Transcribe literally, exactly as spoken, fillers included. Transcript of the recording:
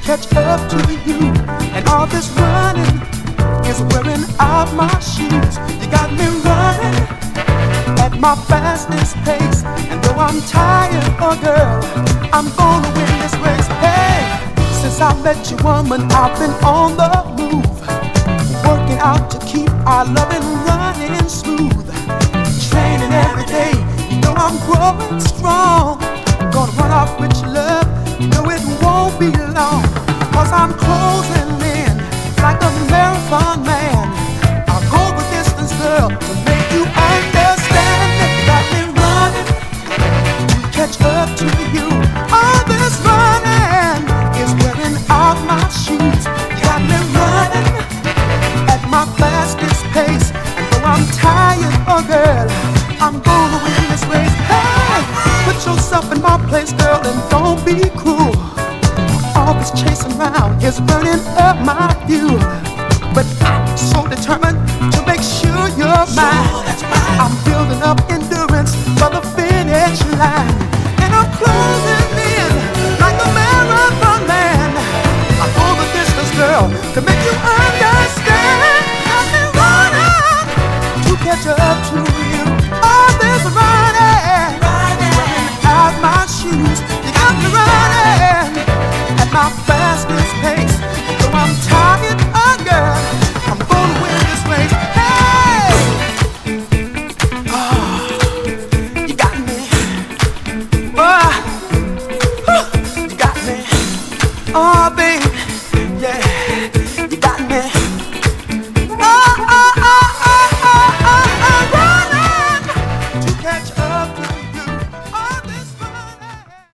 catch up to you. And all this running is wearing out my shoes. You got me running at my fastest pace. And though I'm tired, oh girl, I'm gonna win this race. Hey, since I met you, woman, I've been on the move, working out to keep our loving running smooth. Training every day, you know I'm growing strong. Gonna run off with your love, you know it won't be long. Cause I'm closing in like a marathon man. I'll go the distance, girl, to make you understand that you got me running to catch up to you. All this running is wearing out my shoes. You got me running at my fastest pace. And though I'm tired, oh girl, I'm gonna win this race. Hey, put yourself in my place, girl, and don't be cruel. All this chasing around is burning up my fuel. But I'm so determined to make sure you're mine. I'm building up endurance for the finish line. And I'm closing in like a marathon man. I go the distance, girl, to make you understand. Got me running to catch up to you. All this running, running out my shoes. You got me running at my fastest pace. And though I'm tired, oh girl, I'm gonna win this race. Hey, oh, you got me. Oh, you got me. Oh, baby.